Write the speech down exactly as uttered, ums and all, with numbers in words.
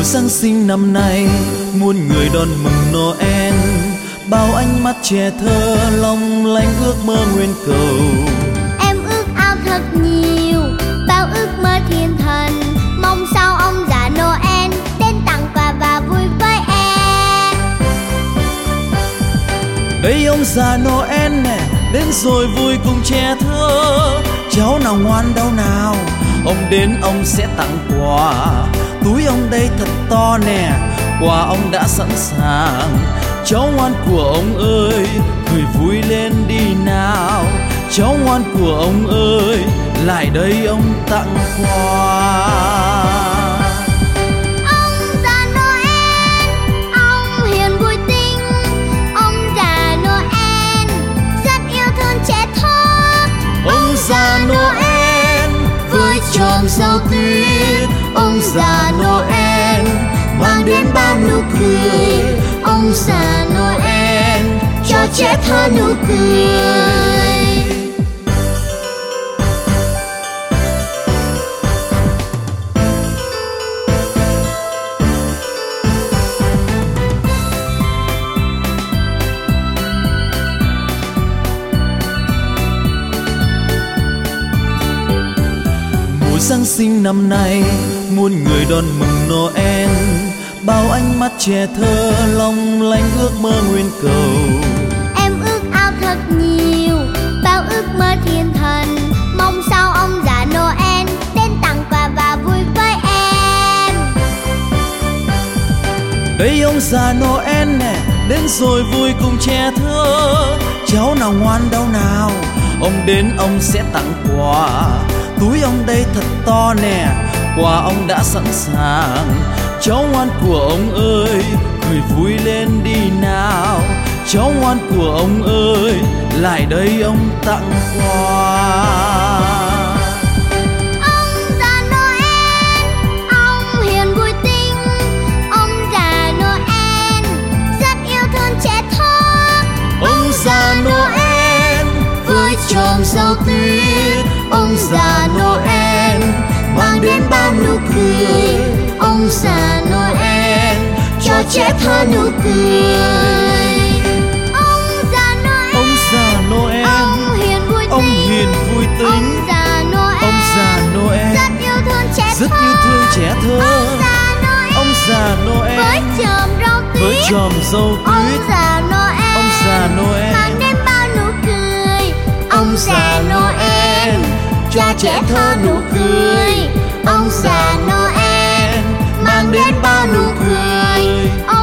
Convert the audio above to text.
Giáng sinh năm nay muôn người đón mừng Noel, bao ánh mắt trẻ thơ long lanh ước mơ nguyên cầu. Em ước ao thật nhiều, bao ước mơ thiên thần, mong sao ông già Noel đến tặng quà và vui với em. Đây ông già Noel nè, đến rồi vui cùng trẻ thơ. Cháu nào ngoan đâu nào, ông đến ông sẽ tặng quà. Túi ông đây thật to nè, quà ông đã sẵn sàng. Cháu ngoan của ông ơi, cười vui lên đi nào. Cháu ngoan của ông ơi, lại đây ông tặng quà. Ông già Noel, ông hiền vui tính. Ông già Noel rất yêu thương trẻ thơ. Ông già Noel với tròn rau tuyết. Ông già Noel mang đến bao nụ cười. Ông già Noel cho trẻ thơ nụ cười. Giáng sinh năm nay muôn người đón mừng Noel, bao ánh mắt trẻ thơ long lanh ước mơ nguyên cầu. Em ước ao thật nhiều, bao ước mơ thiên thần, mong sao ông già Noel đến tặng quà và vui với em. Đây ông già Noel nè, đến rồi vui cùng trẻ thơ. Cháu nào ngoan đâu nào, ông đến ông sẽ tặng quà. Túi ông đây thật to nè, quà ông đã sẵn sàng. Cháu ngoan của ông ơi, cười vui lên đi nào. Cháu ngoan của ông ơi, lại đây ông tặng quà. Ông già Noel, ông hiền vui tính. Ông già Noel rất yêu thương trẻ thơ. Ông già Noel với tròn rau tuyết. Ông già Noel mang đến bao nụ cười. Ông già Noel cho trẻ thơ nụ cười. Ông già Noel, ông già Noel, ông hiền vui tính. Ông hiền vui tính. Ông già Noel, ông già Noel rất yêu thương trẻ rất thơ. yêu thương trẻ thơ. Ông già Noel, ông già Noel với chòm rau tuyết. với chòm rau Ông tuyết. già Noel, ông già Noel mang đến bao nụ cười. Ông già Noel cho trẻ thơ nụ cười. Ông già Noel mang đến bao nụ cười.